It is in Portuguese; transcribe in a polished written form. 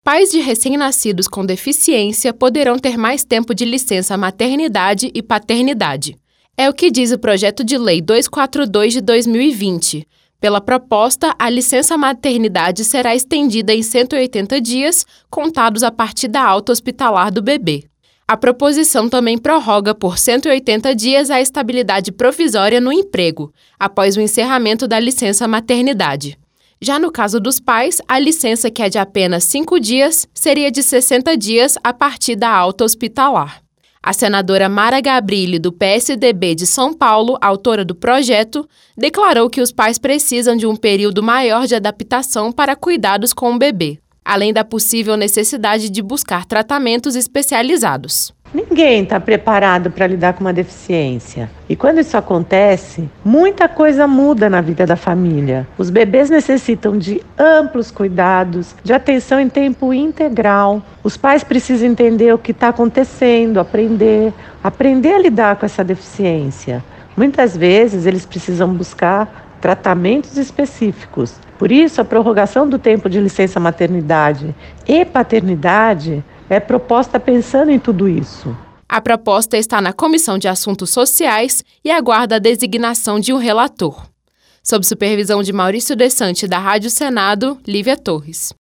Pais de recém-nascidos com deficiência poderão ter mais tempo de licença maternidade e paternidade. É o que diz o Projeto de Lei 242 de 2020. Pela proposta, a licença maternidade será estendida em 180 dias, contados a partir da alta hospitalar do bebê. A proposição também prorroga por 180 dias a estabilidade provisória no emprego, após o encerramento da licença maternidade. Já no caso dos pais, a licença, que é de apenas 5 dias, seria de 60 dias a partir da alta hospitalar. A senadora Mara Gabrilli, do PSDB de São Paulo, autora do projeto, declarou que os pais precisam de um período maior de adaptação para cuidados com o bebê, além da possível necessidade de buscar tratamentos especializados. Ninguém está preparado para lidar com uma deficiência. E quando isso acontece, muita coisa muda na vida da família. Os bebês necessitam de amplos cuidados, de atenção em tempo integral. Os pais precisam entender o que está acontecendo, aprender a lidar com essa deficiência. Muitas vezes eles precisam buscar tratamentos específicos. Por isso, a prorrogação do tempo de licença maternidade e paternidade é proposta pensando em tudo isso. A proposta está na Comissão de Assuntos Sociais e aguarda a designação de um relator. Sob supervisão de Maurício Desante, da Rádio Senado, Lívia Torres.